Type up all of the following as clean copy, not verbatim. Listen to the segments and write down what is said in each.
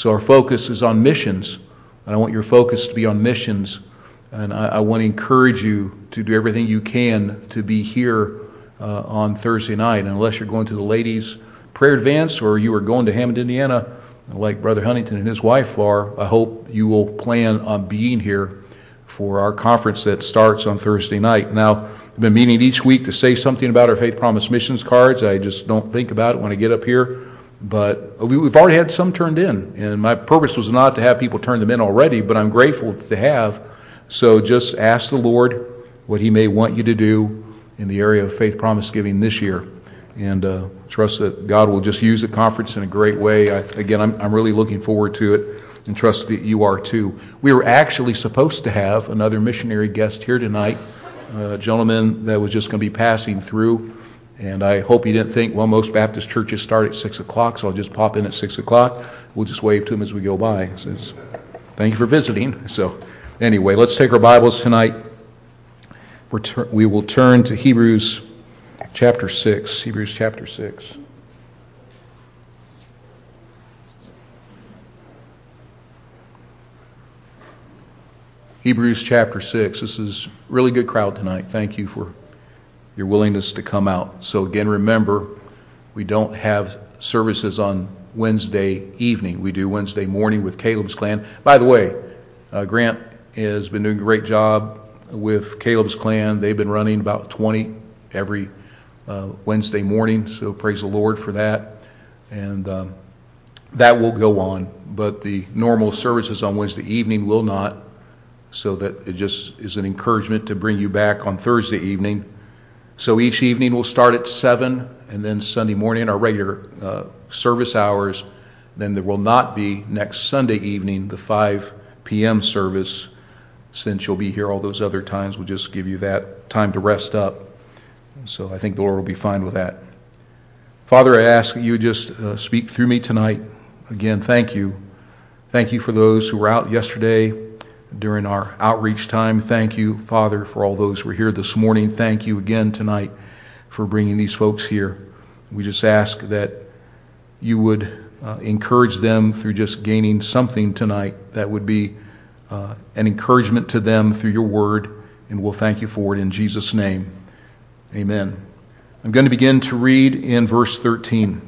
So our focus is on missions. And I want your focus to be on missions. And I want to encourage you to do everything you can to be here on Thursday night. And unless you're going to the ladies' prayer advance or you are going to Hammond, Indiana, like Brother Huntington and his wife are, I hope you will plan on being here for our conference that starts on Thursday night. Now, I've been meeting each week to say something about our Faith Promise missions cards. I just don't think about it when I get up here. But we've already had some turned in. And my purpose was not to have people turn them in already, but I'm grateful to have. So just ask the Lord what He may want you to do in the area of Faith Promise giving this year. And trust that God will just use the conference in a great way. I'm really looking forward to it, and trust that you are too. We were actually supposed to have another missionary guest here tonight, a gentleman that was just going to be passing through. And I hope he didn't think, well, most Baptist churches start at 6 o'clock, so I'll just pop in at 6 o'clock. We'll just wave to him as we go by. Says, thank you for visiting. So anyway, let's take our Bibles tonight. We will turn to Hebrews chapter 6. Hebrews chapter 6. Hebrews chapter 6. This is a really good crowd tonight. Thank you for your willingness to come out. So again, remember, we don't have services on Wednesday evening. We do Wednesday morning with Caleb's Clan. By the way, Grant has been doing a great job with Caleb's Clan. They've been running about 20 every Wednesday morning, so praise the Lord for that. And that will go on, but the normal services on Wednesday evening will not, so that it just is an encouragement to bring you back on Thursday evening. So each evening will start at 7, and then Sunday morning our regular service hours. Then there will not be next Sunday evening the 5 p.m. service, since you'll be here all those other times. We'll just give you that time to rest up. So I think the Lord will be fine with that. Father, I ask that you just speak through me tonight. Again, thank you. Thank you for those who were out yesterday during our outreach time. Thank you, Father, for all those who were here this morning. Thank you again tonight for bringing these folks here. We just ask that you would encourage them through just gaining something tonight that would be an encouragement to them through your word, and we'll thank you for it in Jesus' name. Amen. I'm going to begin to read in verse 13.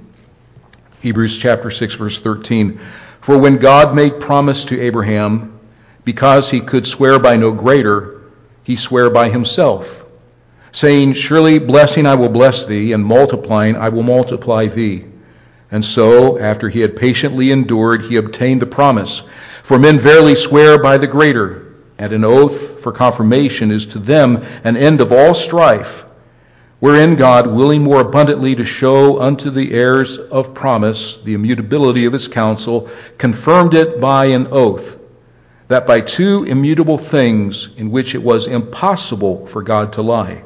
Hebrews chapter 6, verse 13. For when God made promise to Abraham, because he could swear by no greater, he sware by himself, saying, surely blessing I will bless thee, and multiplying I will multiply thee. And so, after he had patiently endured, he obtained the promise. For men verily swear by the greater, and an oath for confirmation is to them an end of all strife, wherein God, willing more abundantly to show unto the heirs of promise the immutability of his counsel, confirmed it by an oath, that by two immutable things in which it was impossible for God to lie,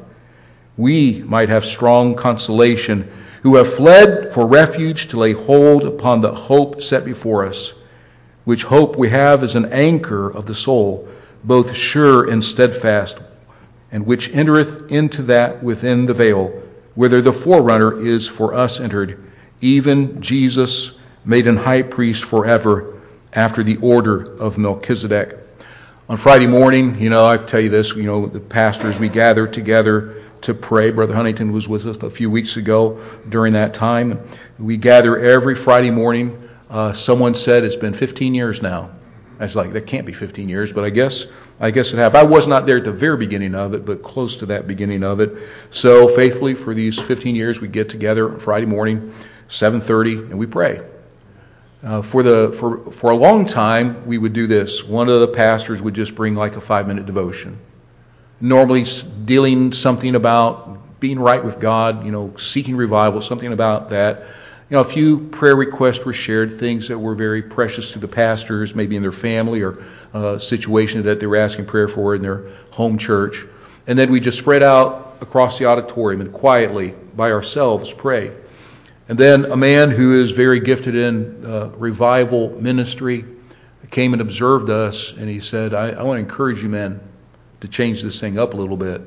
we might have strong consolation, who have fled for refuge to lay hold upon the hope set before us, which hope we have as an anchor of the soul, both sure and steadfast, and which entereth into that within the veil, whither the forerunner is for us entered, even Jesus, made an high priest forever, after the order of Melchizedek. On Friday morning, I tell you this, the pastors, we gather together to pray. Brother Huntington was with us a few weeks ago during that time. We gather every Friday morning. Someone said it's been 15 years now. I was like, that can't be 15 years, but I guess it have. I was not there at the very beginning of it, but close to that beginning of it. So faithfully for these 15 years, we get together Friday morning, 7:30, and we pray. For a long time, we would do this. One of the pastors would just bring like a 5-minute devotion, normally dealing something about being right with God, seeking revival, something about that. A few prayer requests were shared, things that were very precious to the pastors, maybe in their family or situation that they were asking prayer for in their home church. And then we just spread out across the auditorium and quietly by ourselves pray. And then a man who is very gifted in revival ministry came and observed us, and he said, I want to encourage you men to change this thing up a little bit.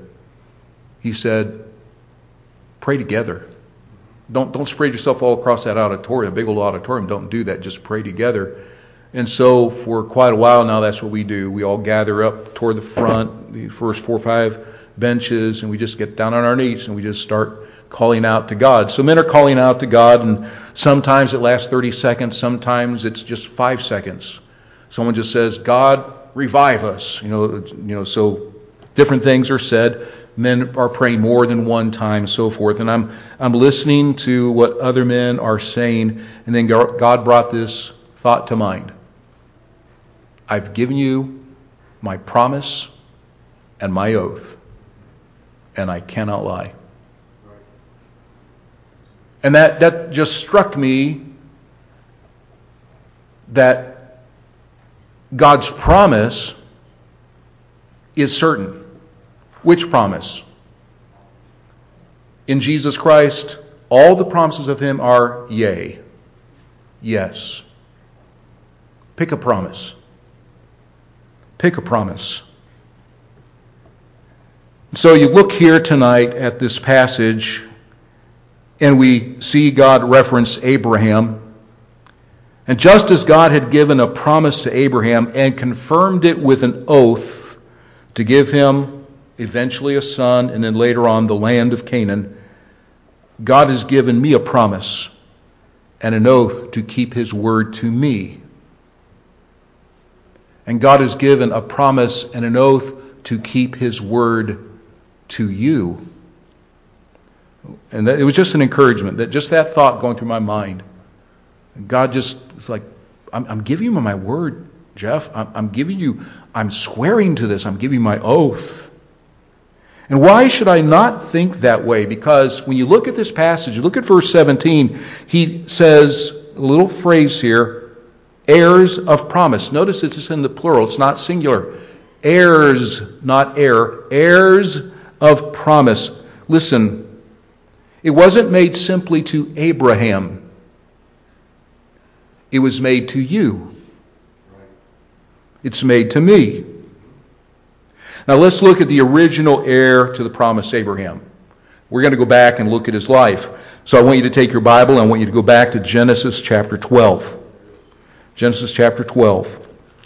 He said, pray together. Don't spread yourself all across that auditorium, big old auditorium. Don't do that. Just pray together. And so for quite a while now, that's what we do. We all gather up toward the front, the first 4 or 5 benches, and we just get down on our knees and we just start calling out to God. So men are calling out to God, and sometimes it lasts 30 seconds, sometimes it's just 5 seconds. Someone just says, God, revive us. So different things are said. Men are praying more than one time, so forth. And I'm listening to what other men are saying, and then God brought this thought to mind. I've given you my promise and my oath, and I cannot lie. And that just struck me that God's promise is certain. Which promise? In Jesus Christ, all the promises of Him are yea, yes. Pick a promise. Pick a promise. So you look here tonight at this passage, and we see God reference Abraham. And just as God had given a promise to Abraham and confirmed it with an oath to give him eventually a son and then later on the land of Canaan, God has given me a promise and an oath to keep His word to me. And God has given a promise and an oath to keep His word to you. And it was just an encouragement, that thought going through my mind. God just, it's like, I'm giving you my word, Jeff. I'm swearing to this. I'm giving you my oath. And why should I not think that way? Because when you look at this passage, you look at verse 17, he says a little phrase here, heirs of promise. Notice it's in the plural. It's not singular. Heirs, not heir. Heirs of promise. Listen, it wasn't made simply to Abraham. It was made to you. It's made to me. Now let's look at the original heir to the promise, Abraham. We're going to go back and look at his life. So I want you to take your Bible and I want you to go back to Genesis chapter 12. Genesis chapter 12.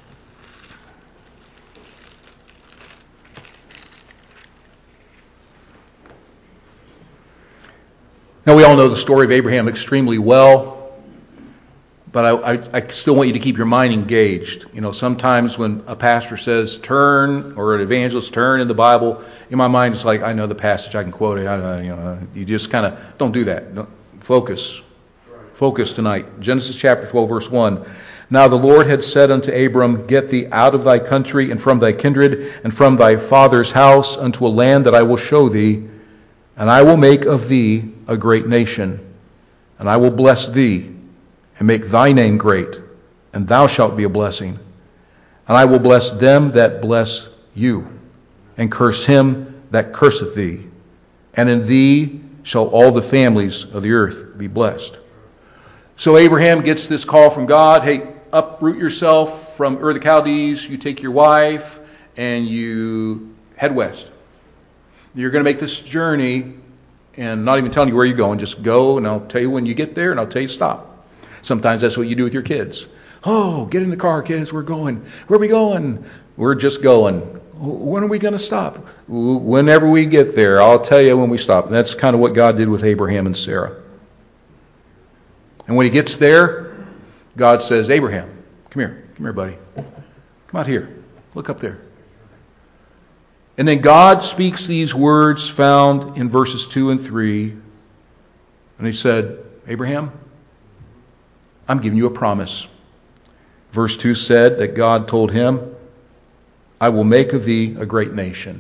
Now we all know the story of Abraham extremely well. But I still want you to keep your mind engaged. Sometimes when a pastor says turn, or an evangelist turn in the Bible, in my mind it's like, I know the passage, I can quote it. You just kind of don't do that. No, focus. Focus tonight. Genesis chapter 12, verse 1. Now the Lord had said unto Abram, get thee out of thy country and from thy kindred and from thy father's house unto a land that I will show thee, and I will make of thee a great nation, and I will bless thee, and make thy name great, and thou shalt be a blessing. And I will bless them that bless you, and curse him that curseth thee. And in thee shall all the families of the earth be blessed. So Abraham gets this call from God, hey, uproot yourself from Ur of the Chaldees, you take your wife, and you head west. You're going to make this journey, and not even telling you where you're going, just go, and I'll tell you when you get there, and I'll tell you stop. Sometimes that's what you do with your kids. Oh, get in the car, kids. We're going. Where are we going? We're just going. When are we going to stop? Whenever we get there, I'll tell you when we stop. And that's kind of what God did with Abraham and Sarah. And when he gets there, God says, Abraham, come here, buddy. Come out here. Look up there. And then God speaks these words found in verses 2 and 3. And he said, Abraham, I'm giving you a promise. Verse 2 said that God told him, I will make of thee a great nation.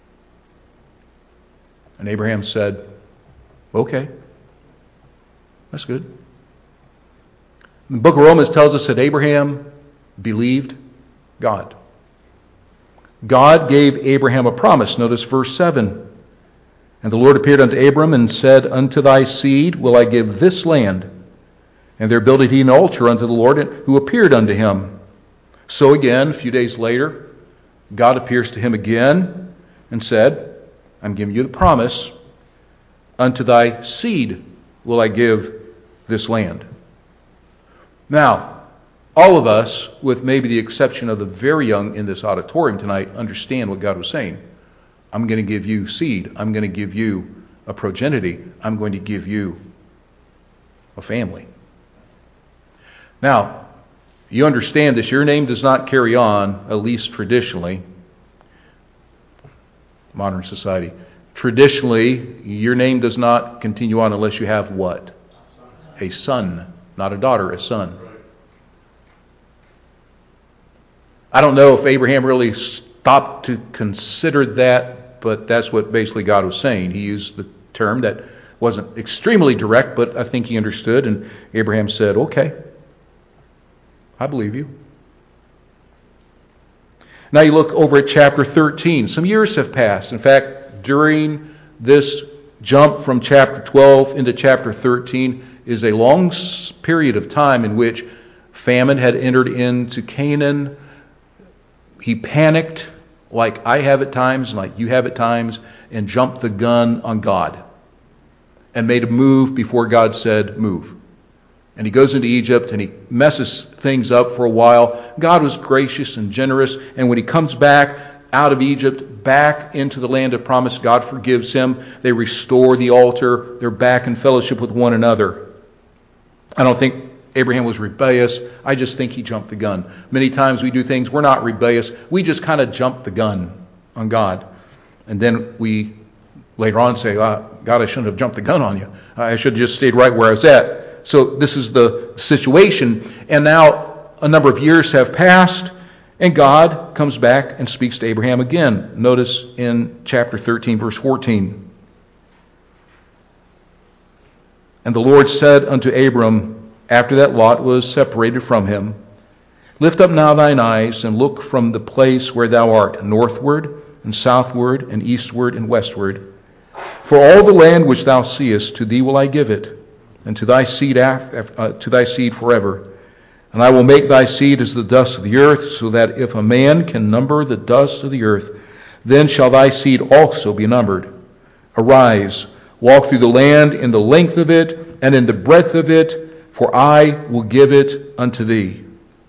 And Abraham said, okay, that's good. The book of Romans tells us that Abraham believed God. God gave Abraham a promise. Notice verse 7. And the Lord appeared unto Abram and said, unto thy seed will I give this land. And there builded he an altar unto the Lord, who appeared unto him. So again, a few days later, God appears to him again and said, I'm giving you the promise. Unto thy seed will I give this land. Now, All of us, with maybe the exception of the very young in this auditorium tonight, understand what God was saying. I'm going to give you seed. I'm going to give you a progeny. I'm going to give you a family. Now, you understand this. Your name does not carry on, at least traditionally, modern society. Traditionally, your name does not continue on unless you have what? A son. Not a daughter, a son. I don't know if Abraham really stopped to consider that, but that's what basically God was saying. He used the term that wasn't extremely direct, but I think he understood, and Abraham said, okay, I believe you. Now you look over at chapter 13. Some years have passed. In fact, during this jump from chapter 12 into chapter 13 is a long period of time in which famine had entered into Canaan. He panicked, like I have at times, like you have at times, and jumped the gun on God and made a move before God said move. And he goes into Egypt and he messes things up for a while. God was gracious and generous, and when he comes back out of Egypt, back into the land of promise, God forgives him. They restore the altar. They're back in fellowship with one another. I don't think Abraham was rebellious. I just think he jumped the gun. Many times we do things, we're not rebellious. We just kind of jump the gun on God. And then we later on say, God, I shouldn't have jumped the gun on you. I should have just stayed right where I was at. So this is the situation. And now a number of years have passed, and God comes back and speaks to Abraham again. Notice in chapter 13, verse 14. And the Lord said unto Abram, after that Lot was separated from him, lift up now thine eyes, and look from the place where thou art, northward and southward and eastward and westward. For all the land which thou seest, to thee will I give it, and to thy seed forever. And I will make thy seed as the dust of the earth, so that if a man can number the dust of the earth, then shall thy seed also be numbered. Arise, walk through the land in the length of it, and in the breadth of it, for I will give it unto thee.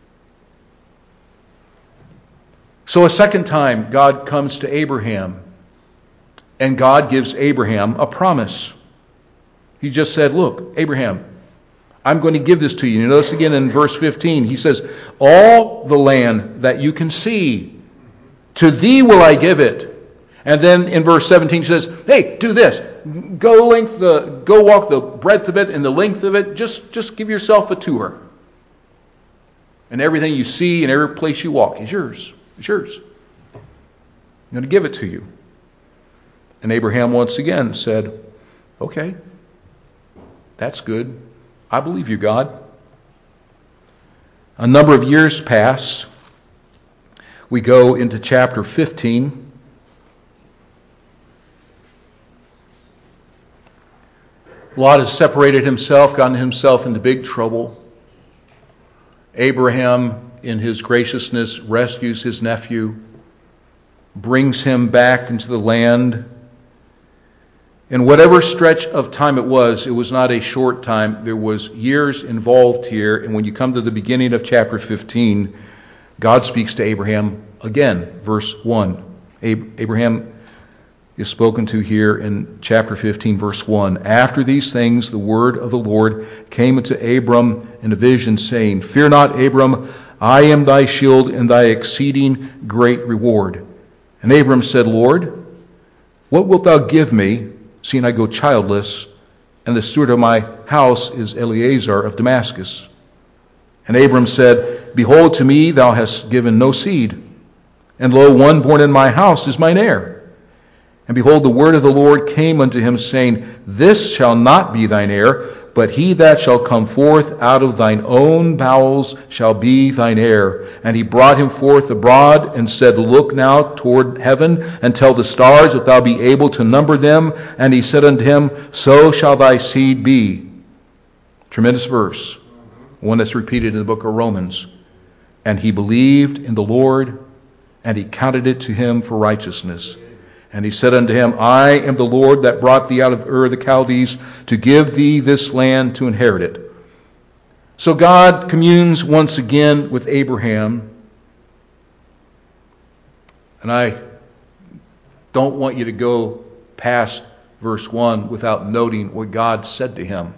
So a second time, God comes to Abraham, and God gives Abraham a promise. He just said, look, Abraham, I'm going to give this to you. You notice again in verse 15, he says, all the land that you can see, to thee will I give it. And then in verse 17 he says, hey, do this. Go walk the breadth of it and the length of it. Just give yourself a tour. And everything you see and every place you walk is yours. It's yours. I'm going to give it to you. And Abraham once again said, okay, that's good. I believe you, God. A number of years pass. We go into chapter 15. Lot has separated himself, gotten himself into big trouble. Abraham, in his graciousness, rescues his nephew, brings him back into the land. In whatever stretch of time it was not a short time. There was years involved here. And when you come to the beginning of chapter 15, God speaks to Abraham again. Verse 1. Abraham is spoken to here in chapter 15, verse 1. After these things, the word of the Lord came unto Abram in a vision, saying, fear not, Abram, I am thy shield and thy exceeding great reward. And Abram said, Lord, what wilt thou give me, seeing I go childless, and the steward of my house is Eliezer of Damascus? And Abram said, behold, to me thou hast given no seed, and lo, one born in my house is mine heir. And behold, the word of the Lord came unto him, saying, this shall not be thine heir, but he that shall come forth out of thine own bowels shall be thine heir. And he brought him forth abroad, and said, look now toward heaven, and tell the stars, if thou be able to number them. And he said unto him, so shall thy seed be. Tremendous verse. One that's repeated in the book of Romans. And he believed in the Lord, and he counted it to him for righteousness. And he said unto him, I am the Lord that brought thee out of Ur of the Chaldees to give thee this land to inherit it. So God communes once again with Abraham. And I don't want you to go past verse 1 without noting what God said to him.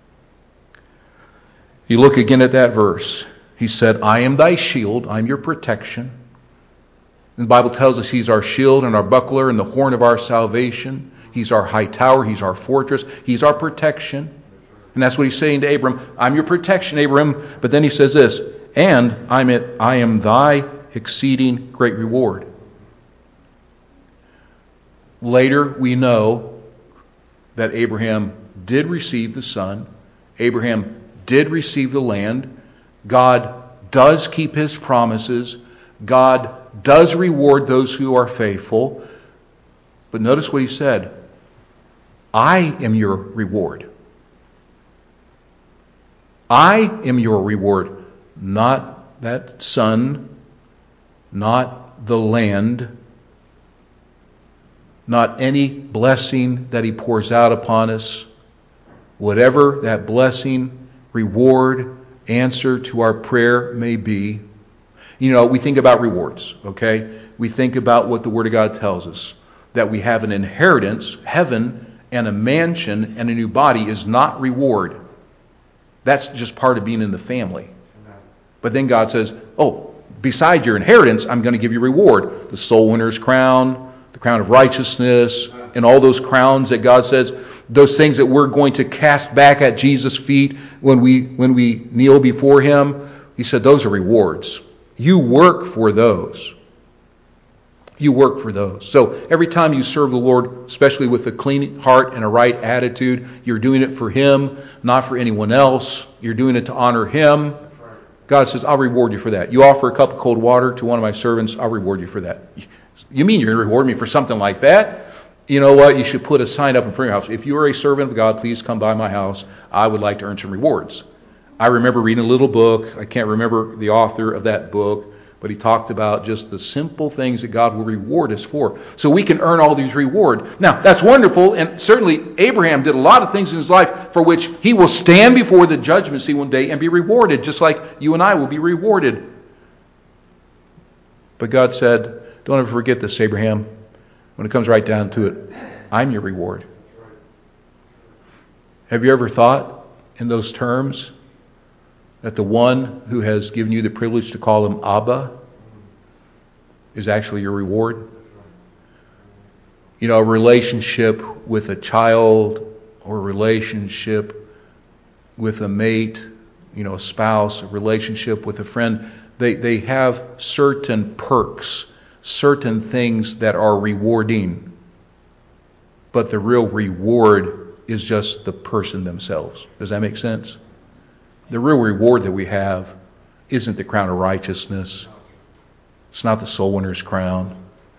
You look again at that verse. He said, I am thy shield, I'm your protection. And the Bible tells us He's our shield and our buckler and the horn of our salvation. He's our high tower, He's our fortress, He's our protection. And that's what He's saying to Abram. I'm your protection, Abram. But then He says this, and I am thy exceeding great reward. Later we know that Abraham did receive the son. Abraham did receive the land. God does keep His promises. God does reward those who are faithful. But notice what He said. I am your reward. I am your reward. Not that son, not the land, not any blessing that He pours out upon us. Whatever that blessing, reward, answer to our prayer may be. You know, we think about rewards, okay? We think about what the Word of God tells us. That we have an inheritance, heaven, and a mansion, and a new body is not reward. That's just part of being in the family. But then God says, oh, besides your inheritance, I'm going to give you reward. The soul winner's crown, the crown of righteousness, and all those crowns that God says, those things that we're going to cast back at Jesus' feet when we kneel before Him. He said those are rewards. You work for those. You work for those. So every time you serve the Lord, especially with a clean heart and a right attitude, you're doing it for Him, not for anyone else. You're doing it to honor Him. God says, I'll reward you for that. You offer a cup of cold water to one of my servants, I'll reward you for that. You mean you're going to reward me for something like that? You know what? You should put a sign up in front of your house. If you are a servant of God, please come by my house. I would like to earn some rewards. I remember reading a little book. I can't remember the author of that book, but he talked about just the simple things that God will reward us for. So we can earn all these rewards. Now, that's wonderful, and certainly Abraham did a lot of things in his life for which he will stand before the judgment seat one day and be rewarded, just like you and I will be rewarded. But God said, don't ever forget this, Abraham. When it comes right down to it, I'm your reward. Have you ever thought in those terms that the one who has given you the privilege to call Him Abba is actually your reward? You know, a relationship with a child or a relationship with a mate, you know, a spouse, a relationship with a friend, they have certain perks, certain things that are rewarding. But the real reward is just the person themselves. Does that make sense? The real reward that we have isn't the crown of righteousness. It's not the soul winner's crown.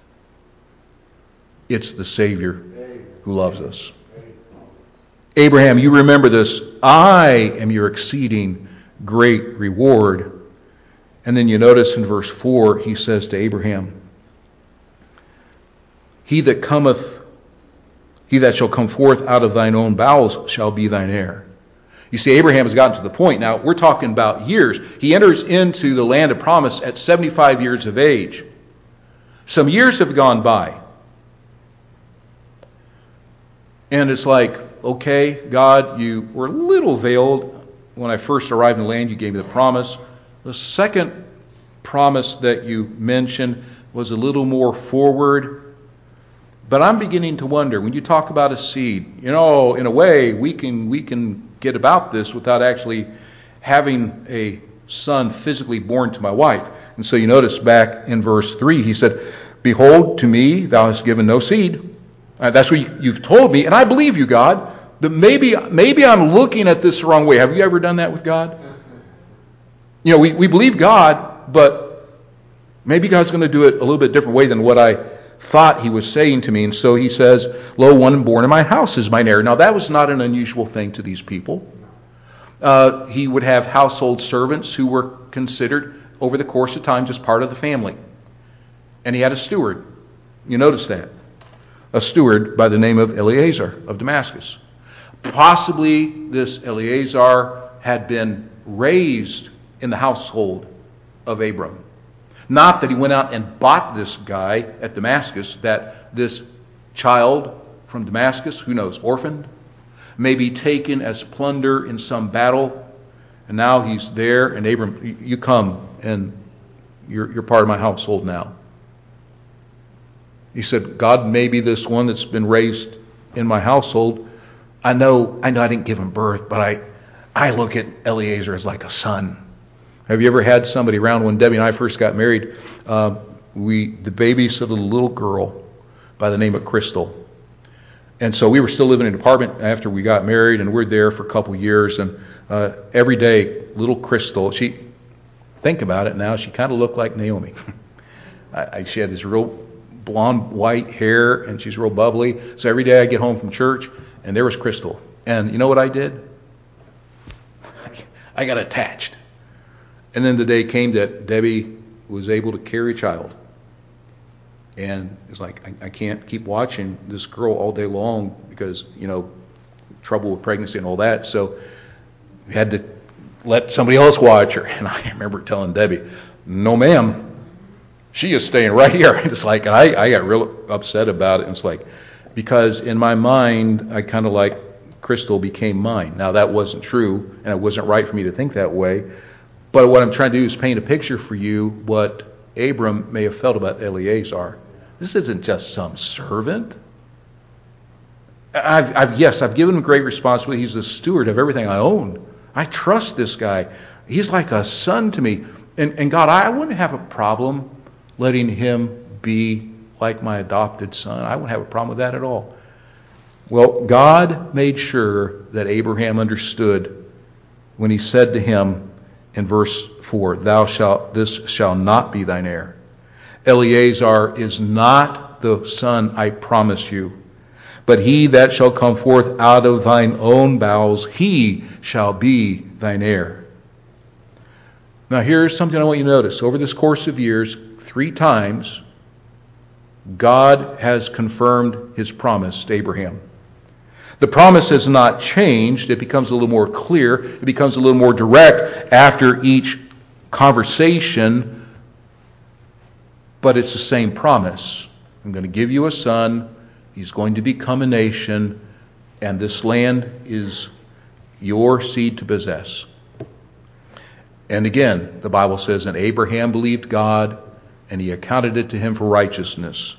It's the Savior who loves us. Abraham, you remember this. I am your exceeding great reward. And then you notice in verse 4, he says to Abraham, He that shall come forth out of thine own bowels shall be thine heir. You see, Abraham has gotten to the point. Now, we're talking about years. He enters into the land of promise at 75 years of age. Some years have gone by. And it's like, okay, God, you were a little veiled when I first arrived in the land. You gave me the promise. The second promise that you mentioned was a little more forward. But I'm beginning to wonder, when you talk about a seed, you know, in a way, we can get about this without actually having a son physically born to my wife. And so you notice back in verse 3, he said, Behold, to me thou hast given no seed. That's what you've told me, and I believe you, God. But maybe I'm looking at this the wrong way. Have you ever done that with God? You know, we believe God, but maybe God's going to do it a little bit different way than what I thought He was saying to me. And so He says, Lo, one born in my house is mine heir. Now that was not an unusual thing to these people. He would have household servants who were considered over the course of time just part of the family. And he had a steward. You notice that. A steward by the name of Eleazar of Damascus. Possibly this Eleazar had been raised in the household of Abram. Not that he went out and bought this guy at Damascus, that this child from Damascus, who knows, orphaned, may be taken as plunder in some battle, and now he's there, and Abram, you come, and you're part of my household now. He said, God may be this one that's been raised in my household. I know I didn't give him birth, but I look at Eliezer as like a son. Have you ever had somebody around? When Debbie and I first got married, the babysitted a little girl by the name of Crystal. And so we were still living in an apartment after we got married, and we were there for a couple years. And every day, little Crystal, think about it now, she kind of looked like Naomi. She had this real blonde white hair, and she's real bubbly. So every day I get home from church, and there was Crystal. And you know what I did? I got attached. And then the day came that Debbie was able to carry a child. And it's like, I can't keep watching this girl all day long because, trouble with pregnancy and all that. So we had to let somebody else watch her. And I remember telling Debbie, no ma'am, she is staying right here. It's like, and I got real upset about it. And it's like, because in my mind, I kind of like Crystal became mine. Now that wasn't true, and it wasn't right for me to think that way. But what I'm trying to do is paint a picture for you what Abram may have felt about Eliezer. This isn't just some servant. I've given him great responsibility. He's the steward of everything I own. I trust this guy. He's like a son to me. And God, I wouldn't have a problem letting him be like my adopted son. I wouldn't have a problem with that at all. Well, God made sure that Abraham understood when he said to him in verse 4, this shall not be thine heir. Eliezer is not the son I promise you, but he that shall come forth out of thine own bowels, he shall be thine heir. Now here's something I want you to notice. Over this course of years, 3 times, God has confirmed his promise to Abraham. The promise has not changed. It becomes a little more clear. It becomes a little more direct after each conversation. But it's the same promise. I'm going to give you a son. He's going to become a nation. And this land is your seed to possess. And again, the Bible says, and Abraham believed God, and he accounted it to him for righteousness.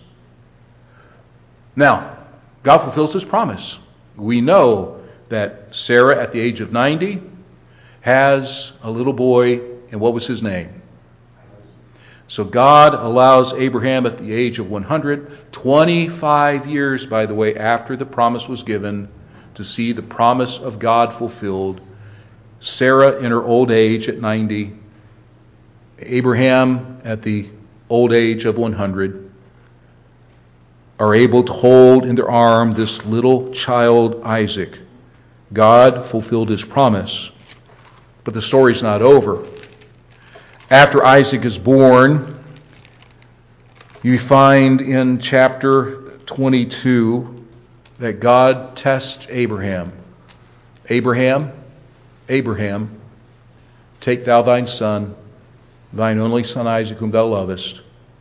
Now, God fulfills his promise. We know that Sarah, at the age of 90, has a little boy, and what was his name? So God allows Abraham at the age of 100, 25 years, by the way, after the promise was given, to see the promise of God fulfilled. Sarah in her old age at 90, Abraham at the old age of 100, are able to hold in their arm this little child, Isaac. God fulfilled his promise. But the story's not over. After Isaac is born, you find in chapter 22 that God tests Abraham. Abraham, Abraham, take thou thine son, thine only son Isaac, whom thou lovest,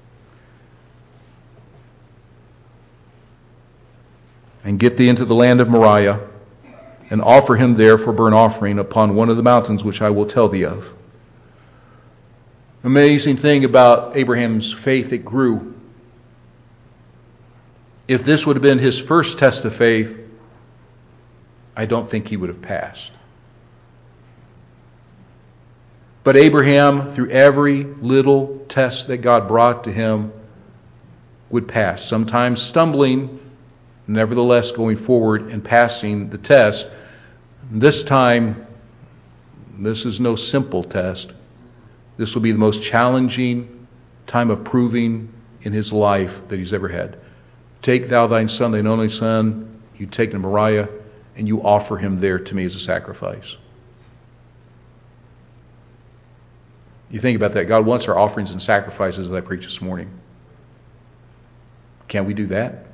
and get thee into the land of Moriah, and offer him there for burnt offering upon one of the mountains which I will tell thee of. Amazing thing about Abraham's faith, it grew. If this would have been his first test of faith, I don't think he would have passed. But Abraham, through every little test that God brought to him, would pass. Sometimes stumbling, nevertheless going forward and passing the test. This time, this is no simple test. This will be the most challenging time of proving in his life that he's ever had. Take thou thine son, thine only son, you take him to Moriah, and you offer him there to me as a sacrifice. You think about that. God wants our offerings and sacrifices, as I preached this morning. Can we do that?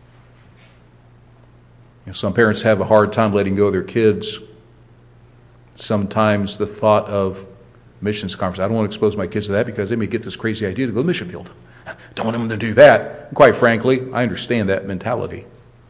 Some parents have a hard time letting go of their kids sometimes the thought of missions conference, I don't want to expose my kids to that because they may get this crazy idea to go to the mission field. Don't want them to do that. And quite frankly, I understand that mentality.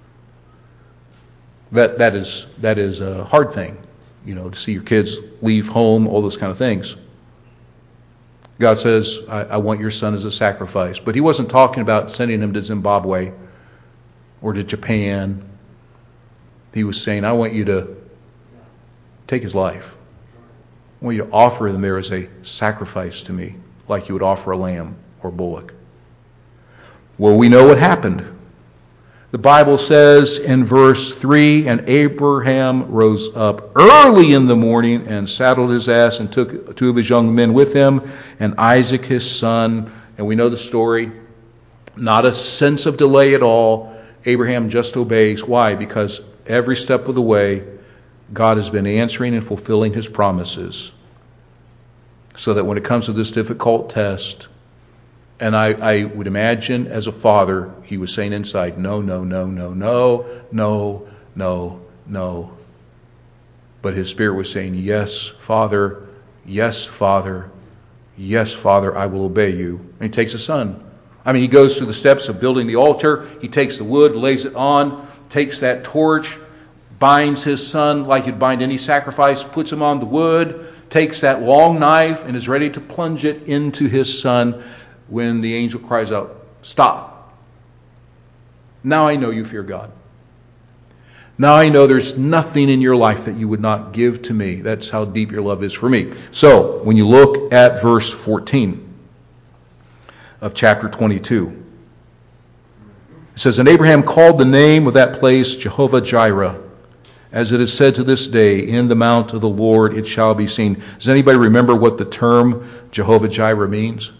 That is a hard thing, to see your kids leave home, all those kind of things. God says, I want your son as a sacrifice. But he wasn't talking about sending him to Zimbabwe or to Japan. He was saying, I want you to take his life. I want you to offer him there as a sacrifice to me, like you would offer a lamb or bullock. Well, we know what happened. The Bible says in verse 3, and Abraham rose up early in the morning and saddled his ass and took 2 of his young men with him and Isaac his son. And we know the story. Not a sense of delay at all. Abraham just obeys. Why? Because every step of the way, God has been answering and fulfilling his promises. So that when it comes to this difficult test, and I would imagine as a father, he was saying inside, no, no, no, no, no, no, no, no. But his spirit was saying, yes, Father, yes, Father, yes, Father, I will obey you. And he takes his son. He goes through the steps of building the altar. He takes the wood, lays it on, takes that torch, binds his son like you'd bind any sacrifice, puts him on the wood, takes that long knife, and is ready to plunge it into his son when the angel cries out, stop. Now I know you fear God. Now I know there's nothing in your life that you would not give to me. That's how deep your love is for me. So, when you look at verse 14 of chapter 22, it says, and Abraham called the name of that place Jehovah-Jireh, as it is said to this day, in the mount of the Lord it shall be seen. Does anybody remember what the term Jehovah-Jireh means?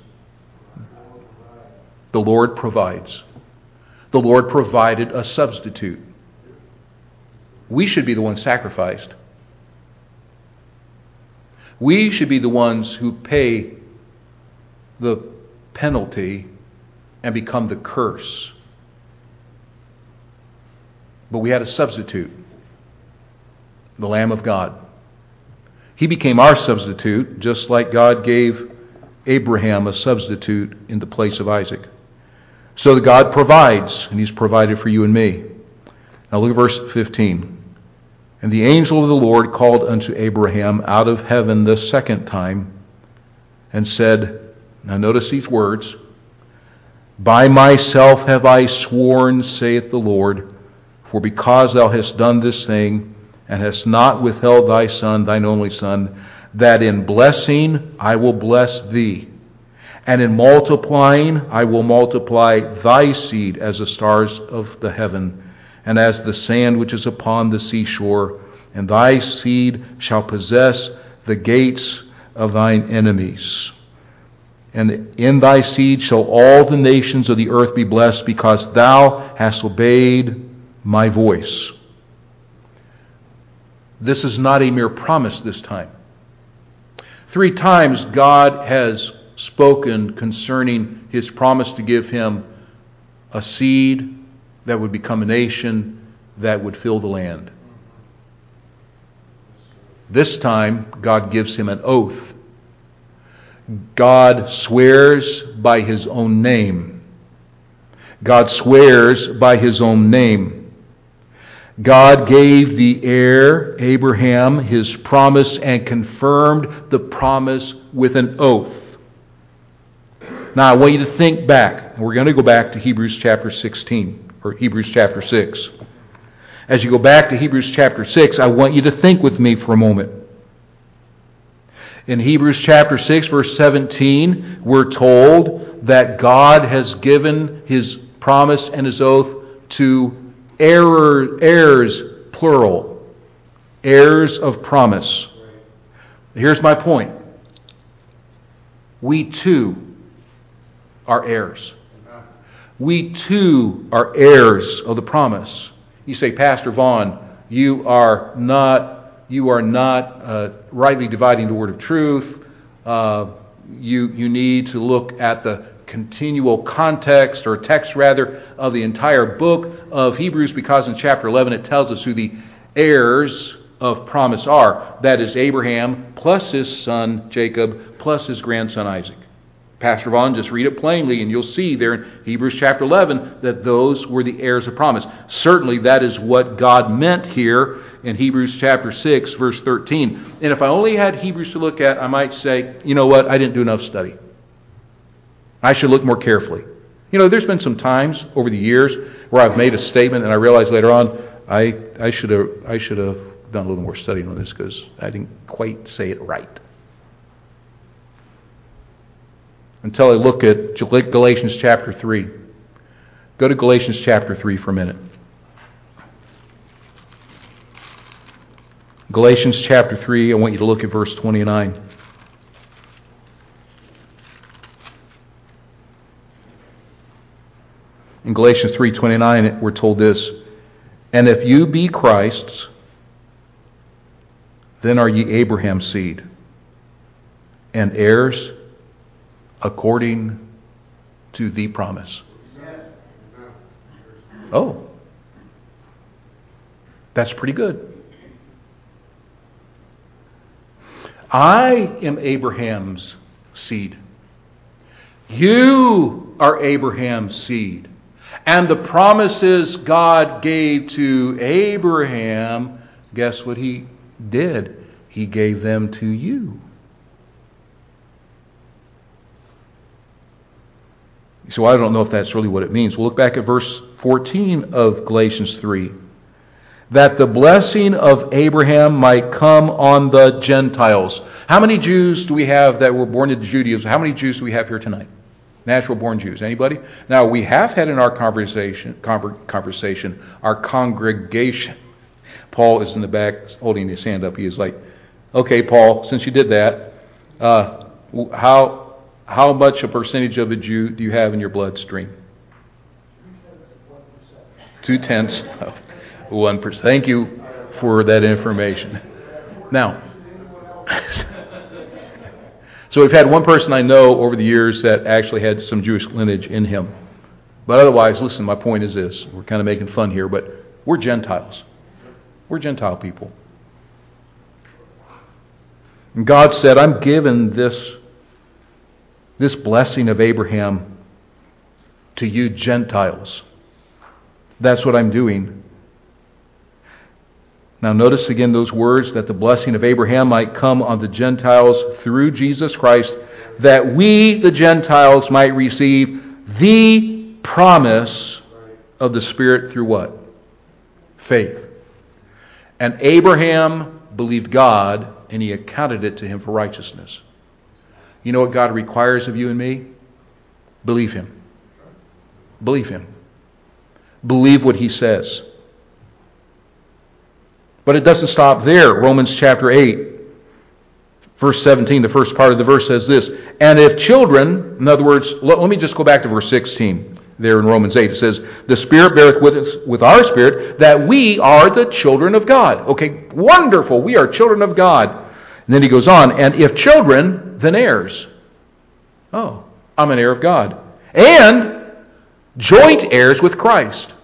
The Lord provides. The Lord provided a substitute. We should be the ones sacrificed. We should be the ones who pay the penalty and become the curse. But we had a substitute, the Lamb of God. He became our substitute, just like God gave Abraham a substitute in the place of Isaac. So that God provides, and he's provided for you and me. Now look at verse 15. And the angel of the Lord called unto Abraham out of heaven the second time and said, now notice these words, by myself have I sworn, saith the Lord, for because thou hast done this thing, and hast not withheld thy son, thine only son, that in blessing I will bless thee, and in multiplying I will multiply thy seed as the stars of the heaven, and as the sand which is upon the seashore, and thy seed shall possess the gates of thine enemies. And in thy seed shall all the nations of the earth be blessed, because thou hast obeyed my voice. This is not a mere promise this time. 3 times God has spoken concerning his promise to give him a seed that would become a nation that would fill the land. This time, God gives him an oath. God swears by his own name. God swears by his own name. God gave the heir, Abraham, his promise and confirmed the promise with an oath. Now, I want you to think back. We're going to go back to Hebrews chapter 16, or Hebrews chapter 6. As you go back to Hebrews chapter 6, I want you to think with me for a moment. In Hebrews chapter 6, verse 17, we're told that God has given his promise and his oath to heirs, plural, heirs of promise. Here's my point. We too are heirs. We too are heirs of the promise. You say, Pastor Vaughn, you are not rightly dividing the word of truth. You need to look at the continual context, or text rather, of the entire book of Hebrews, because in chapter 11 it tells us who the heirs of promise are. That is Abraham plus his son Jacob plus his grandson Isaac. Pastor Vaughn, just read it plainly and you'll see there in Hebrews chapter 11 that those were the heirs of promise. Certainly that is what God meant here in Hebrews chapter 6 verse 13. And if I only had Hebrews to look at, I might say, you know what, I didn't do enough study. I should look more carefully. You know, there's been some times over the years where I've made a statement and I realized later on I should have done a little more studying on this because I didn't quite say it right. Until I look at Galatians chapter 3. Go to Galatians chapter 3 for a minute. Galatians chapter 3, I want you to look at verse 29. In Galatians 3:29, we're told this, and if you be Christ's, then are ye Abraham's seed, and heirs according to the promise. Oh, that's pretty good. I am Abraham's seed. You are Abraham's seed. And the promises God gave to Abraham, guess what he did? He gave them to you. So I don't know if that's really what it means. We'll look back at verse 14 of Galatians 3. That the blessing of Abraham might come on the Gentiles. How many Jews do we have that were born into Judaism? How many Jews do we have here tonight? Natural born Jews. Anybody? Now we have had in our conversation, our congregation. Paul is in the back holding his hand up. He is like, okay, Paul, since you did that, how much a percentage of a Jew do you have in your bloodstream? 2/10 of 1%. Thank you for that information. Now, so we've had one person I know over the years that actually had some Jewish lineage in him. But otherwise, listen, my point is this. We're kind of making fun here, but we're Gentiles. We're Gentile people. And God said, I'm giving this blessing of Abraham to you Gentiles. That's what I'm doing. Now notice again those words, that the blessing of Abraham might come on the Gentiles through Jesus Christ, that we, the Gentiles, might receive the promise of the Spirit through what? Faith. And Abraham believed God, and he accounted it to him for righteousness. You know what God requires of you and me? Believe Him. Believe Him. Believe what He says. But it doesn't stop there. Romans chapter 8, verse 17, the first part of the verse says this, and if children, in other words, let me just go back to verse 16 there in Romans 8. It says, the Spirit beareth with our spirit that we are the children of God. Okay, wonderful. We are children of God. And then he goes on, and if children, then heirs. Oh, I'm an heir of God. And joint heirs with Christ.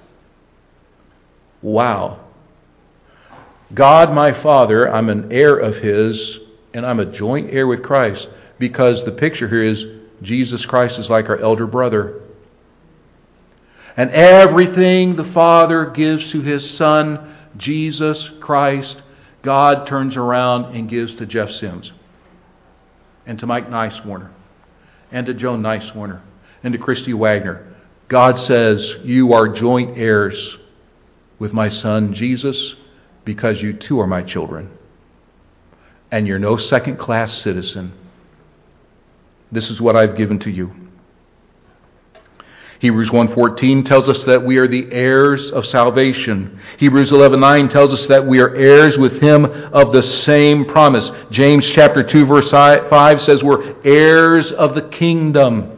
Wow. God, my Father, I'm an heir of His, and I'm a joint heir with Christ, because the picture here is Jesus Christ is like our elder brother. And everything the Father gives to His Son, Jesus Christ, God turns around and gives to Jeff Sims, and to Mike Nicewarner, and to Joan Nicewarner, and to Christy Wagner. God says, you are joint heirs with my Son, Jesus, because you too are my children. And you're no second-class citizen. This is what I've given to you. Hebrews 1:14 tells us that we are the heirs of salvation. Hebrews 11:9 tells us that we are heirs with Him of the same promise. James chapter 2 verse 5 says we're heirs of the kingdom.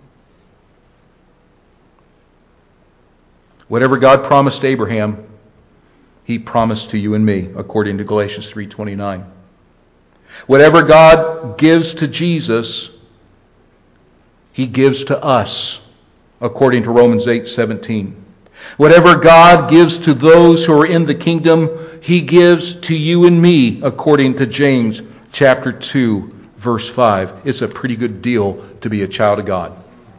Whatever God promised Abraham, He promised to you and me, according to Galatians 3:29. Whatever God gives to Jesus, He gives to us, according to Romans 8:17. Whatever God gives to those who are in the kingdom, He gives to you and me, according to James chapter 2, verse 5. It's a pretty good deal to be a child of God.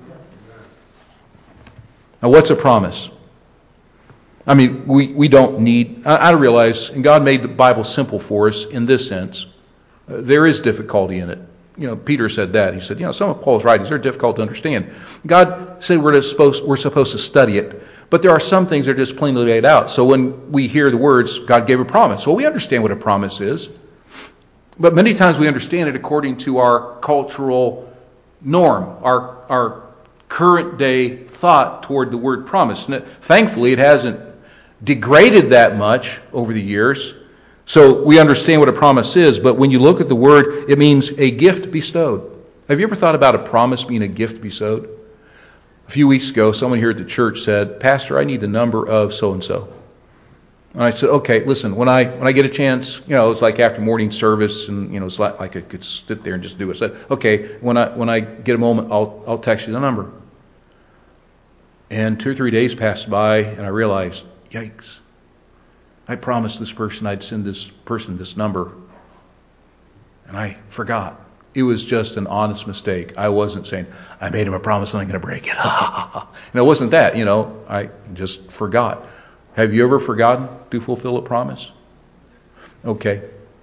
Now, what's a promise? I mean, we don't need... I realize, and God made the Bible simple for us in this sense. There is difficulty in it. Peter said that. He said, some of Paul's writings are difficult to understand. God said we're supposed to study it, but there are some things that are just plainly laid out. So when we hear the words, God gave a promise, well, we understand what a promise is. But many times we understand it according to our cultural norm, our current day thought toward the word promise. And thankfully, it hasn't degraded that much over the years. So we understand what a promise is, but when you look at the word, it means a gift bestowed. Have you ever thought about a promise being a gift bestowed? A few weeks ago, someone here at the church said, Pastor, I need the number of so-and-so. And I said, okay, listen, when I get a chance, it's like after morning service, and it's like I could sit there and just do it. I said, okay, when I get a moment, I'll text you the number. And 2 or 3 days passed by, and I realized, yikes. I promised this person I'd send this person this number, and I forgot. It was just an honest mistake. I wasn't saying, I made him a promise and I'm going to break it. And it wasn't that, I just forgot. Have you ever forgotten to fulfill a promise? Okay.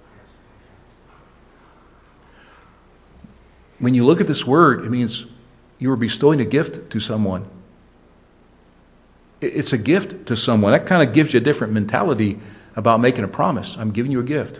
When you look at this word, it means you are bestowing a gift to someone. It's a gift to someone. That kind of gives you a different mentality about making a promise. I'm giving you a gift.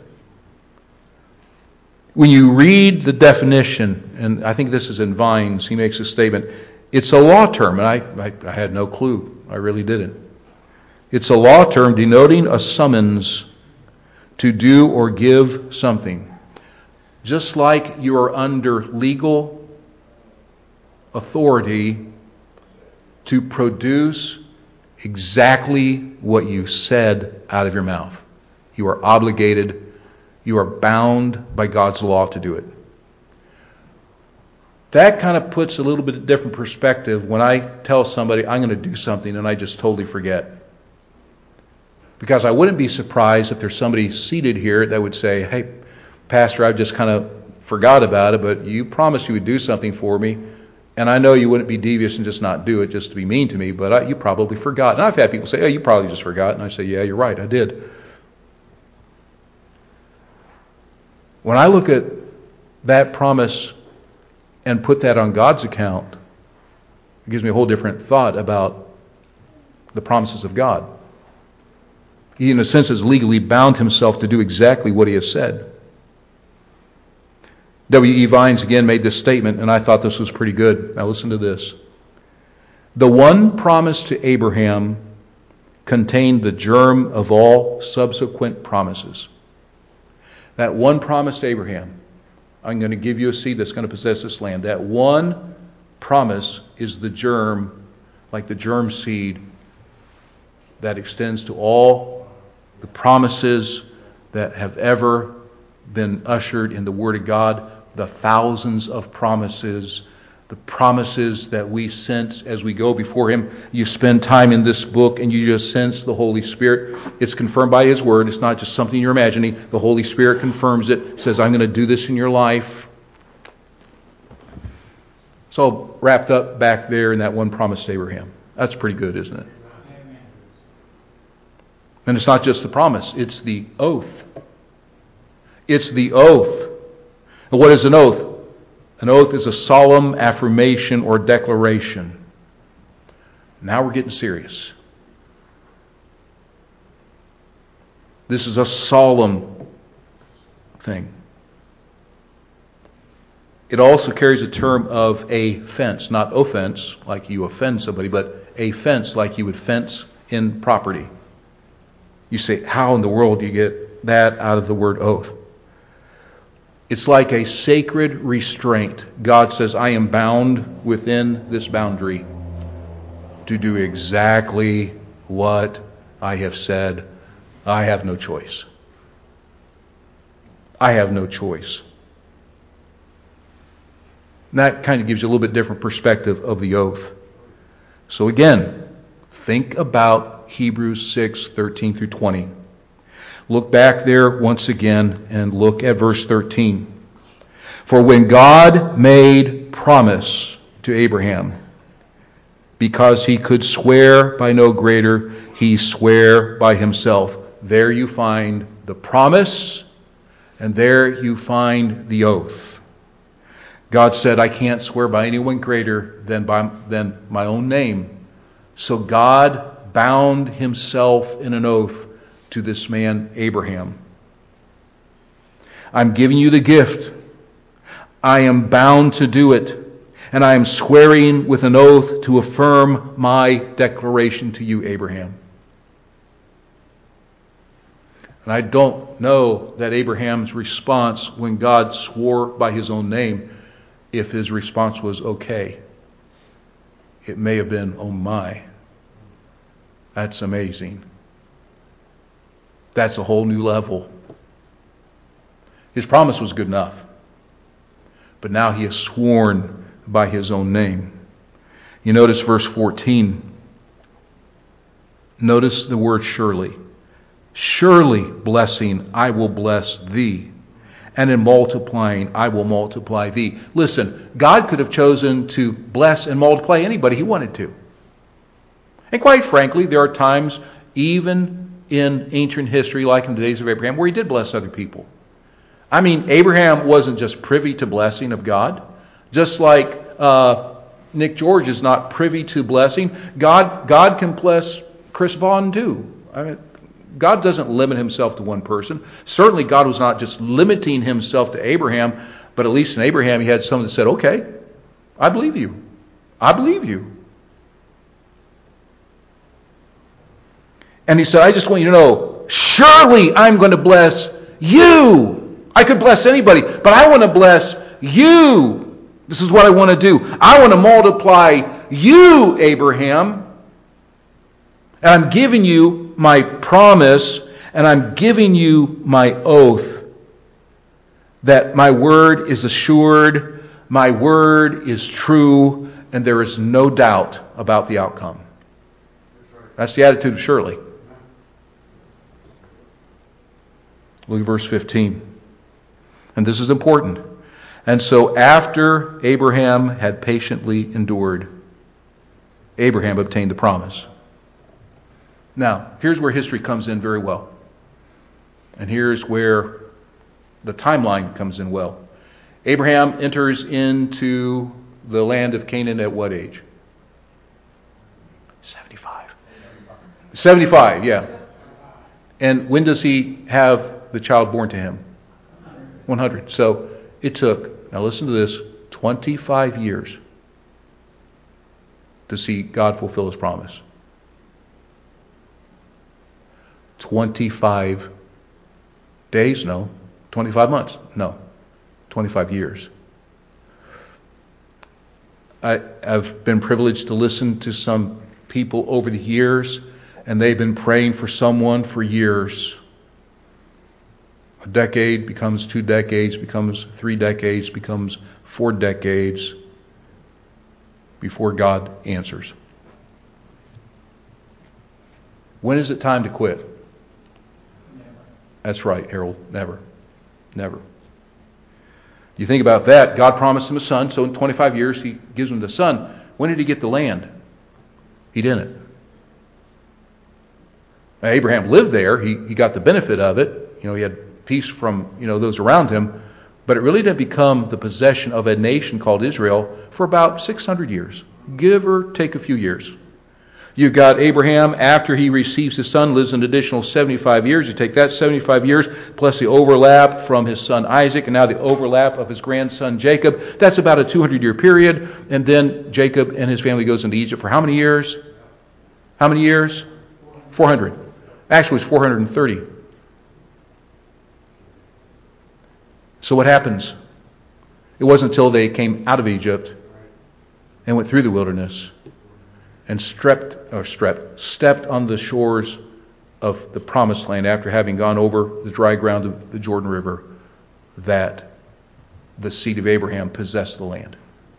When you read the definition, and I think this is in Vines, he makes a statement, it's a law term, and I had no clue. I really didn't. It's a law term denoting a summons to do or give something. Just like you are under legal authority to produce exactly what you said out of your mouth. You are obligated, you are bound by God's law to do it. That kind of puts a little bit of different perspective when I tell somebody I'm going to do something and I just totally forget. Because I wouldn't be surprised if there's somebody seated here that would say, hey, Pastor, I've just kind of forgot about it, but you promised you would do something for me. And I know you wouldn't be devious and just not do it just to be mean to me, but you probably forgot. And I've had people say, oh, you probably just forgot. And I say, yeah, you're right, I did. When I look at that promise and put that on God's account, it gives me a whole different thought about the promises of God. He, in a sense, has legally bound himself to do exactly what he has said. W.E. Vines again made this statement, and I thought this was pretty good. Now listen to this. The one promise to Abraham contained the germ of all subsequent promises. That one promise to Abraham, I'm going to give you a seed that's going to possess this land. That one promise is the germ, like the germ seed, that extends to all the promises that have ever been ushered in the Word of God, the thousands of promises, the promises that we sense as we go before Him. You spend time in this book and you just sense the Holy Spirit. It's confirmed by His Word. It's not just something you're imagining. The Holy Spirit confirms it, says, I'm going to do this in your life. It's all wrapped up back there in that one promise to Abraham. That's pretty good, isn't it? And it's not just the promise, it's the oath. It's the oath. And what is an oath? An oath is a solemn affirmation or declaration. Now we're getting serious. This is a solemn thing. It also carries a term of a fence, not offense, like you offend somebody, but a fence, like you would fence in property. You say, how in the world do you get that out of the word oath? It's like a sacred restraint. God says, I am bound within this boundary to do exactly what I have said. I have no choice. I have no choice. And that kind of gives you a little bit different perspective of the oath. So again, think about Hebrews 6:13 through 20. Look back there once again and look at verse 13. For when God made promise to Abraham, because he could swear by no greater, he sware by himself. There you find the promise, and there you find the oath. God said, I can't swear by anyone greater than my own name. So God bound himself in an oath to this man, Abraham. I'm giving you the gift. I am bound to do it. And I am swearing with an oath to affirm my declaration to you, Abraham. And I don't know that Abraham's response when God swore by his own name, if his response was okay. It may have been, oh my, that's amazing. That's a whole new level. His promise was good enough. But now he has sworn by his own name. You notice verse 14. Notice the word surely. Surely blessing I will bless thee, and in multiplying I will multiply thee. Listen, God could have chosen to bless and multiply anybody he wanted to. And quite frankly, there are times, even in ancient history, like in the days of Abraham, where he did bless other people. I mean, Abraham wasn't just privy to blessing of God. Just like Nick George is not privy to blessing, God can bless Chris Vaughn too. I mean, God doesn't limit himself to one person. Certainly God was not just limiting himself to Abraham, but at least in Abraham he had someone that said, okay, I believe you. I believe you. And he said, I just want you to know, surely I'm going to bless you. I could bless anybody, but I want to bless you. This is what I want to do. I want to multiply you, Abraham. And I'm giving you my promise, and I'm giving you my oath that my word is assured, my word is true, and there is no doubt about the outcome. That's the attitude of surely. Look at verse 15. And this is important. And so after Abraham had patiently endured, Abraham obtained the promise. Now, here's where history comes in very well. And here's where the timeline comes in well. Abraham enters into the land of Canaan at what age? 75. 75, yeah. And when does he have the child born to him? 100. So it took, now listen to this, 25 years to see God fulfill his promise. 25 days? No. 25 months? No. 25 years. I've been privileged to listen to some people over the years, and they've been praying for someone for years. A decade becomes 2 decades, becomes 3 decades, becomes 4 decades before God answers. When is it time to quit? Never. That's right, Harold. Never. Never. You think about that. God promised him a son, so in 25 years he gives him the son. When did he get the land? He didn't. Now, Abraham lived there. He got the benefit of it. He had peace from those around him, but it really didn't become the possession of a nation called Israel for about 600 years, give or take a few years. You've got Abraham, after he receives his son, lives an additional 75 years. You take that 75 years plus the overlap from his son Isaac and now the overlap of his grandson Jacob. That's about a 200-year period. And then Jacob and his family goes into Egypt for how many years? How many years? 400. Actually, it's 430. So what happens? It wasn't until they came out of Egypt and went through the wilderness and stepped on the shores of the promised land after having gone over the dry ground of the Jordan River that the seed of Abraham possessed the land.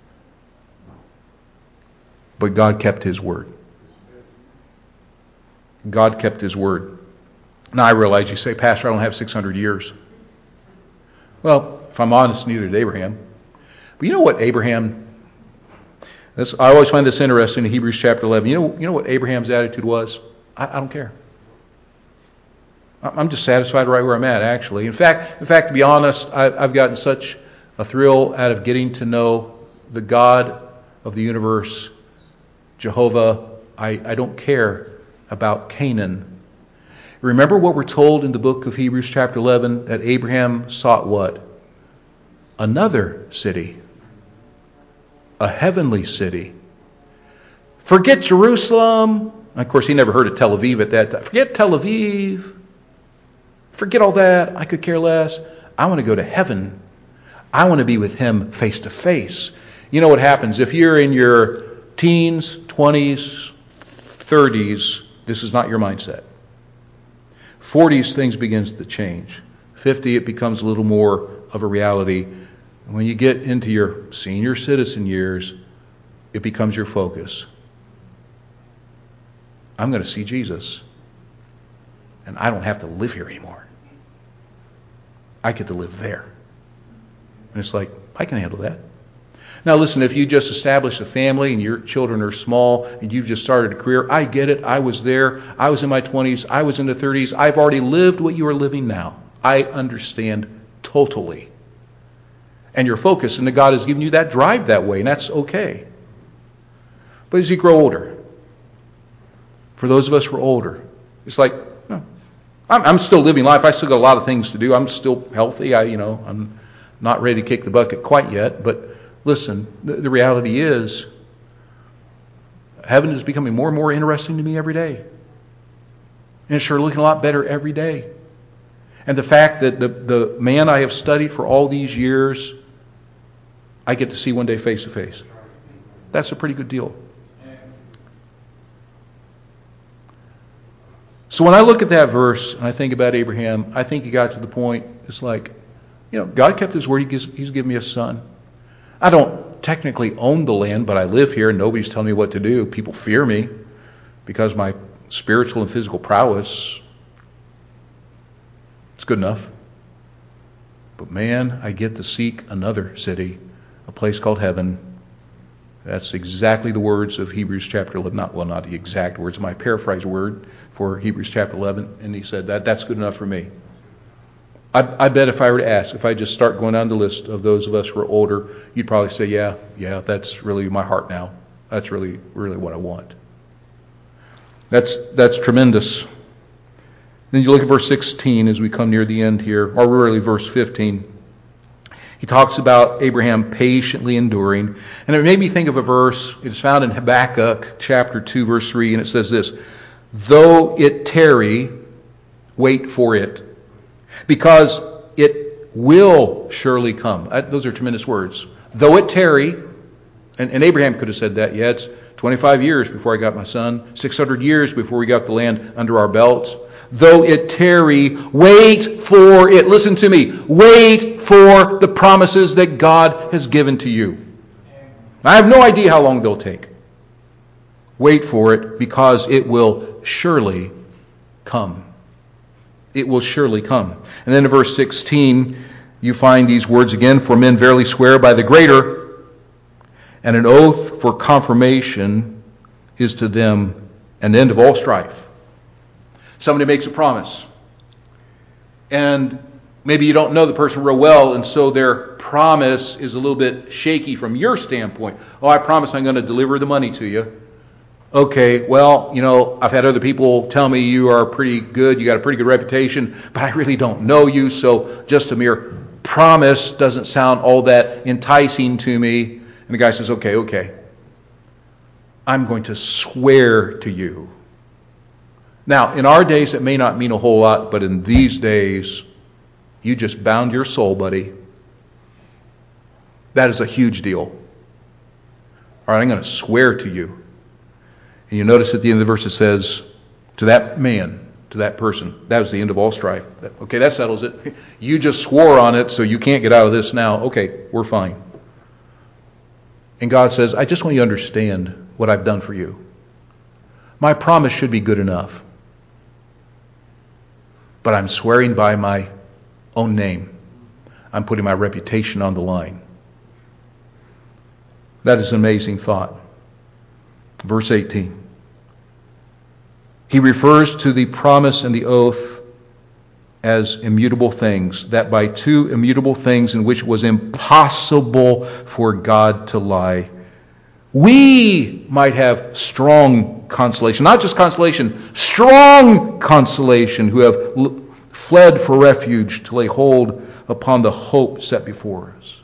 But God kept his word. God kept his word. Now I realize you say, Pastor, I don't have 600 years. Well, if I'm honest, neither did Abraham. But you know what Abraham, I always find this interesting in Hebrews chapter 11. You know what Abraham's attitude was? I don't care. I'm just satisfied right where I'm at, actually. In fact, to be honest, I've gotten such a thrill out of getting to know the God of the universe, Jehovah. I don't care about Canaan. Remember what we're told in the book of Hebrews chapter 11, that Abraham sought what? Another city. A heavenly city. Forget Jerusalem. Of course, he never heard of Tel Aviv at that time. Forget Tel Aviv. Forget all that. I could care less. I want to go to heaven. I want to be with him face to face. You know what happens? If you're in your teens, 20s, 30s, this is not your mindset. 40s, things begins to change. 50, it becomes a little more of a reality. When you get into your senior citizen years, it becomes your focus. I'm going to see Jesus. And I don't have to live here anymore. I get to live there. And it's like, I can handle that. Now listen, if you just established a family and your children are small and you've just started a career, I get it. I was there. I was in my 20s. I was in the 30s. I've already lived what you are living now. I understand totally. And your focus, and that God has given you that drive that way, and that's okay. But as you grow older, for those of us who are older, it's like, I'm still living life. I still got a lot of things to do. I'm still healthy. I'm not ready to kick the bucket quite yet. But listen, the reality is, heaven is becoming more and more interesting to me every day. And it's sure looking a lot better every day. And the fact that the man I have studied for all these years, I get to see one day face to face. That's a pretty good deal. So when I look at that verse and I think about Abraham, I think he got to the point, it's like, God kept his word. He's given me a son. I don't technically own the land, but I live here and nobody's telling me what to do. People fear me because of my spiritual and physical prowess. It's good enough. But man, I get to seek another city, a place called heaven. That's exactly the words of Hebrews chapter 11. Not the exact words, my paraphrase word for Hebrews chapter 11. And he said, that's good enough for me. I bet if I were to ask, if I just start going down the list of those of us who are older, you'd probably say, yeah, that's really my heart now. That's really, really what I want. That's tremendous. Then you look at verse 16 as we come near the end here, or really verse 15. He talks about Abraham patiently enduring. And it made me think of a verse. It is found in Habakkuk chapter 2, verse 3, and it says this: though it tarry, wait for it, because it will surely come. Those are tremendous words. Though it tarry, and Abraham could have said that. Yeah, it's 25 years before I got my son, 600 years before we got the land under our belts. Though it tarry, wait for it. Listen to me. Wait for the promises that God has given to you. I have no idea how long they'll take. Wait for it, because it will surely come. It will surely come. And then in verse 16, you find these words again: for men verily swear by the greater, and an oath for confirmation is to them an end of all strife. Somebody makes a promise, and maybe you don't know the person real well, and so their promise is a little bit shaky from your standpoint. Oh, I promise I'm going to deliver the money to you. Okay, well, I've had other people tell me you are pretty good, you got a pretty good reputation, but I really don't know you, so just a mere promise doesn't sound all that enticing to me. And the guy says, okay, I'm going to swear to you. Now, in our days, it may not mean a whole lot, but in these days, you just bound your soul, buddy. That is a huge deal. All right, I'm going to swear to you. And you notice at the end of the verse it says, to that man, to that person, that was the end of all strife. Okay, that settles it. You just swore on it, so you can't get out of this now. Okay, we're fine. And God says, I just want you to understand what I've done for you. My promise should be good enough. but I'm swearing by my own name. I'm putting my reputation on the line. That is an amazing thought. Verse 18. He refers to the promise and the oath as immutable things, that by two immutable things in which it was impossible for God to lie, we might have strong consolation. Not just consolation, strong consolation, who have fled for refuge to lay hold upon the hope set before us.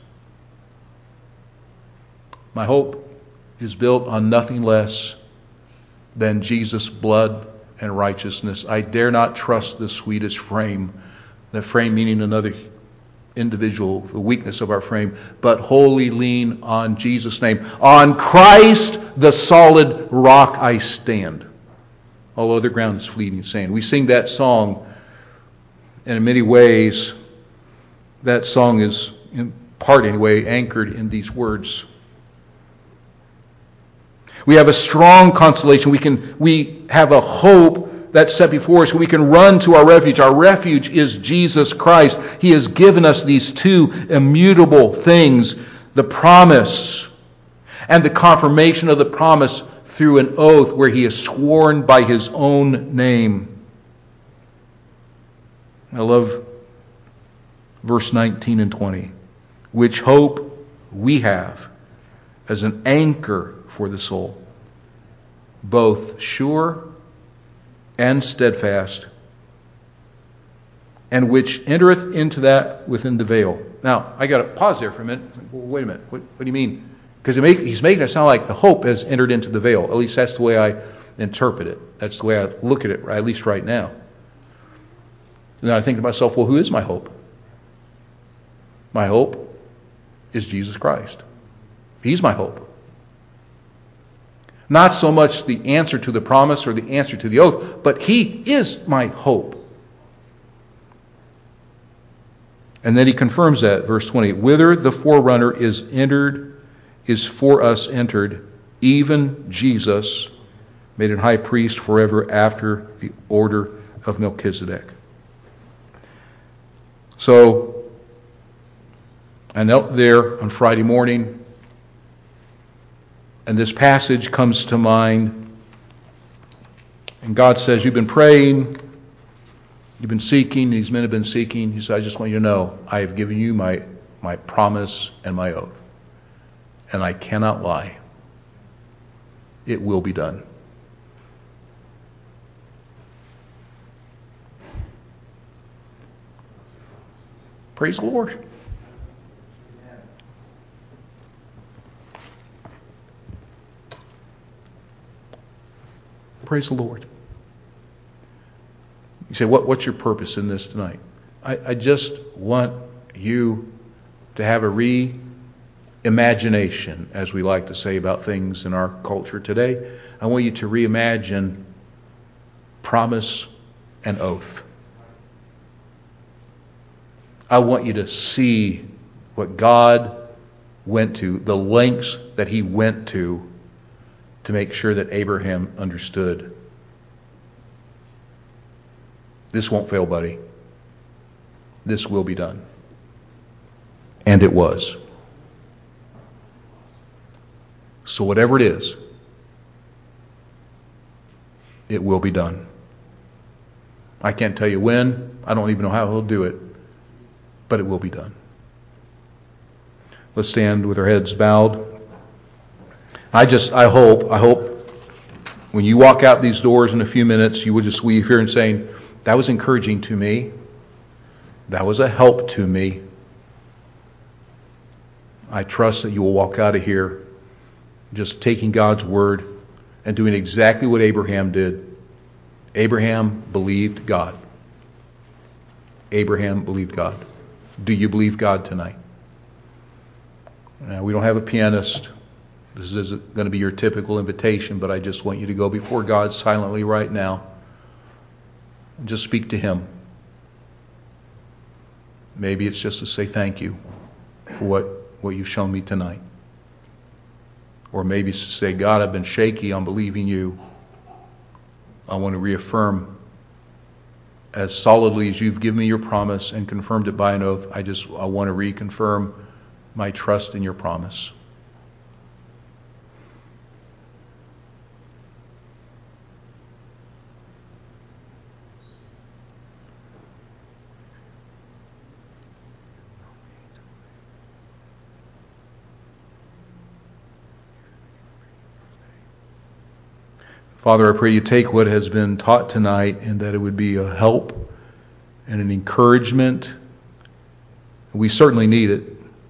My hope is built on nothing less than Jesus' blood and righteousness. I dare not trust the sweetest frame, the frame meaning another individual, the weakness of our frame, but wholly lean on Jesus' name. On Christ, the solid rock, I stand. All other ground is fleeting sand. We sing that song, and in many ways, that song is, in part anyway, anchored in these words. We have a strong consolation. We have a hope that's set before us. We can run to our refuge. Our refuge is Jesus Christ. He has given us these two immutable things, the promise and the confirmation of the promise through an oath where he is sworn by his own name. I love verse 19 and 20. Which hope we have as an anchor for the soul, both sure and steadfast, and which entereth into that within the veil. Now, I got to pause there for a minute. Wait a minute. What do you mean? Because he's making it sound like the hope has entered into the veil. At least that's the way I interpret it. That's the way I look at it, at least right now. And then I think to myself, well, who is my hope? My hope is Jesus Christ. He's my hope. Not so much the answer to the promise or the answer to the oath, but he is my hope. And then he confirms that, verse 20. Whither the forerunner is for us entered, even Jesus, made an high priest forever after the order of Melchizedek. So, I knelt there on Friday morning, and this passage comes to mind. And God says, you've been praying, you've been seeking, these men have been seeking. He said, I just want you to know, I have given you my promise and my oath. And I cannot lie. It will be done. Praise the Lord. Praise the Lord. You say, what's your purpose in this tonight? I just want you to have a reimagination, as we like to say about things in our culture today. I want you to reimagine promise and oath. I want you to see what God went to, the lengths that he went to make sure that Abraham understood. This won't fail, buddy. This will be done. And it was. So whatever it is, it will be done. I can't tell you when. I don't even know how he'll do it. But it will be done. Let's stand with our heads bowed. I hope when you walk out these doors in a few minutes, you will just leave here and saying, that was encouraging to me. That was a help to me. I trust that you will walk out of here just taking God's word and doing exactly what Abraham did. Abraham believed God. Abraham believed God. Do you believe God tonight? Now, we don't have a pianist. This isn't going to be your typical invitation, but I just want you to go before God silently right now and just speak to him. Maybe it's just to say thank you for what you've shown me tonight. Or maybe it's to say, God, I've been shaky on believing you. I want to reaffirm as solidly as you've given me your promise and confirmed it by an oath, I want to reconfirm my trust in your promise. Father, I pray you take what has been taught tonight and that it would be a help and an encouragement. We certainly need it.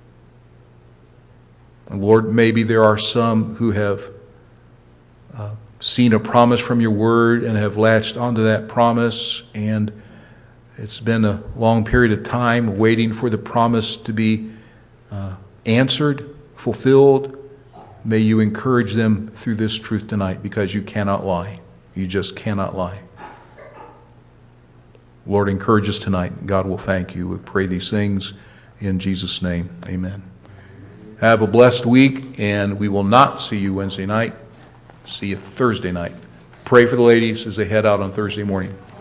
And Lord, maybe there are some who have seen a promise from your word and have latched onto that promise, and it's been a long period of time waiting for the promise to be answered, fulfilled. May you encourage them through this truth tonight, because you cannot lie. You just cannot lie. Lord, encourage us tonight. God will thank you. We pray these things in Jesus' name. Amen. Have a blessed week, and we will not see you Wednesday night. See you Thursday night. Pray for the ladies as they head out on Thursday morning.